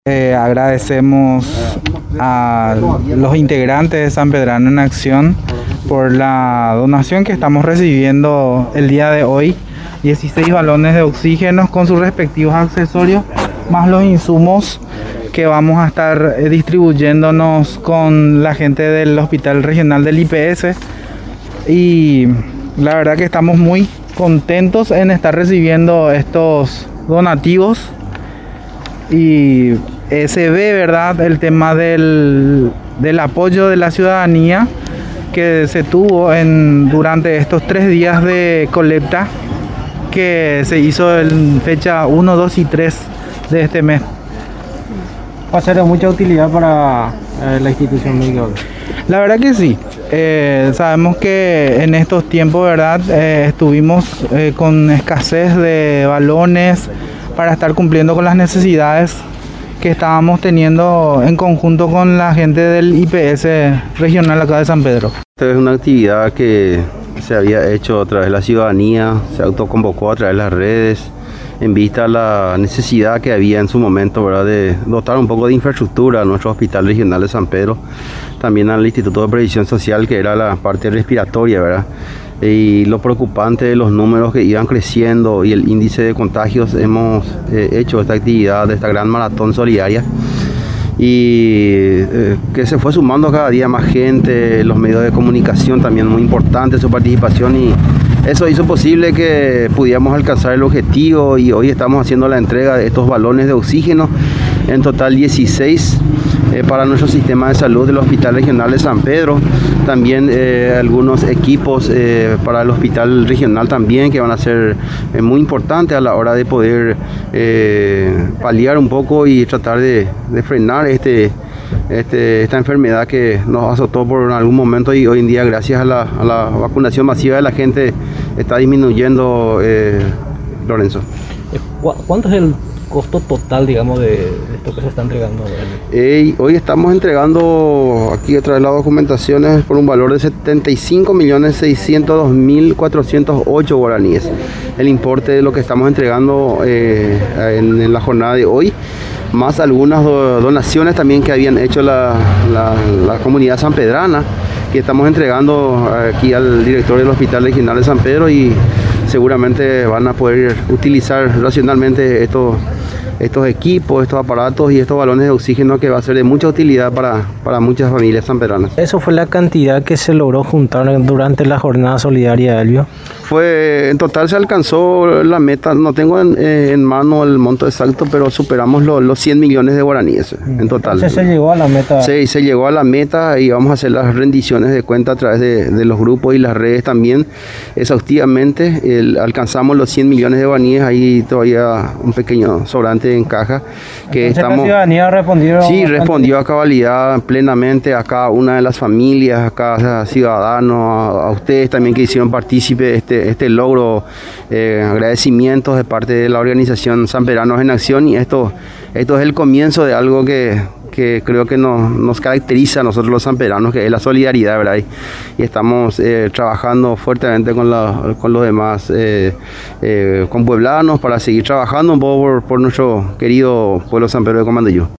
Agradecemos a los integrantes de San Pedrano en Acción por la donación que estamos recibiendo el día de hoy. 16 balones de oxígeno con sus respectivos accesorios, más los insumos que vamos a estar distribuyéndonos con la gente del Hospital Regional del IPS. Y la verdad que estamos muy contentos en estar recibiendo estos donativos. Y se ve, ¿verdad?, el tema del apoyo de la ciudadanía que se tuvo durante estos 3 días de colecta que se hizo en fecha 1, 2 y 3 de este mes. ¿Va a ser de mucha utilidad para la institución médica? La verdad que sí. Sabemos que en estos tiempos, ¿verdad?, estuvimos con escasez de balones para estar cumpliendo con las necesidades que estábamos teniendo en conjunto con la gente del IPS regional acá de San Pedro. Esta es una actividad que se había hecho a través de la ciudadanía, se autoconvocó a través de las redes, en vista a la necesidad que había en su momento, ¿verdad?, de dotar un poco de infraestructura a nuestro Hospital Regional de San Pedro, también al Instituto de Previsión Social, que era la parte respiratoria, ¿verdad? Y lo preocupante de los números que iban creciendo y el índice de contagios, hemos hecho esta actividad, esta gran maratón solidaria, y que se fue sumando cada día más gente, los medios de comunicación también muy importante su participación, y eso hizo posible que pudiéramos alcanzar el objetivo, y hoy estamos haciendo la entrega de estos balones de oxígeno, en total 16 para nuestro sistema de salud del Hospital Regional de San Pedro, también algunos equipos para el Hospital Regional también, que van a ser muy importantes a la hora de poder paliar un poco y tratar de frenar esta enfermedad que nos azotó por algún momento, y hoy en día, gracias a la vacunación masiva de la gente, está disminuyendo, Lorenzo. ¿Cuánto es el costo total, digamos, de esto que se está entregando? Hoy estamos entregando aquí a través de las documentaciones por un valor de 75.602.408 guaraníes. El importe de lo que estamos entregando en la jornada de hoy, más algunas donaciones también que habían hecho la comunidad sanpedrana, que estamos entregando aquí al director del Hospital Regional de San Pedro, y seguramente van a poder utilizar racionalmente estos equipos, estos aparatos y estos balones de oxígeno, que va a ser de mucha utilidad para muchas familias sanpedranas. ¿Eso fue la cantidad que se logró juntar durante la jornada solidaria, Elvio? En total se alcanzó la meta, no tengo en mano el monto exacto, pero superamos los 100 millones de guaraníes en total. Entonces se llegó a la meta. Sí, se llegó a la meta, y vamos a hacer las rendiciones de cuenta a través de los grupos y las redes también exhaustivamente. Alcanzamos los 100 millones de guaraníes, ahí todavía un pequeño sobrante en caja. Que entonces la ciudadanía respondió. Sí, respondió a cabalidad plenamente, a cada una de las familias, a cada ciudadano, a ustedes también que hicieron partícipe este logro. Agradecimientos de parte de la organización Sanpedranos en Acción, y esto es el comienzo de algo que creo que nos caracteriza a nosotros los sanpedranos, que es la solidaridad, ¿verdad? Y estamos trabajando fuertemente con los demás compueblanos para seguir trabajando un poco por nuestro querido pueblo San Pedro de Comandillú.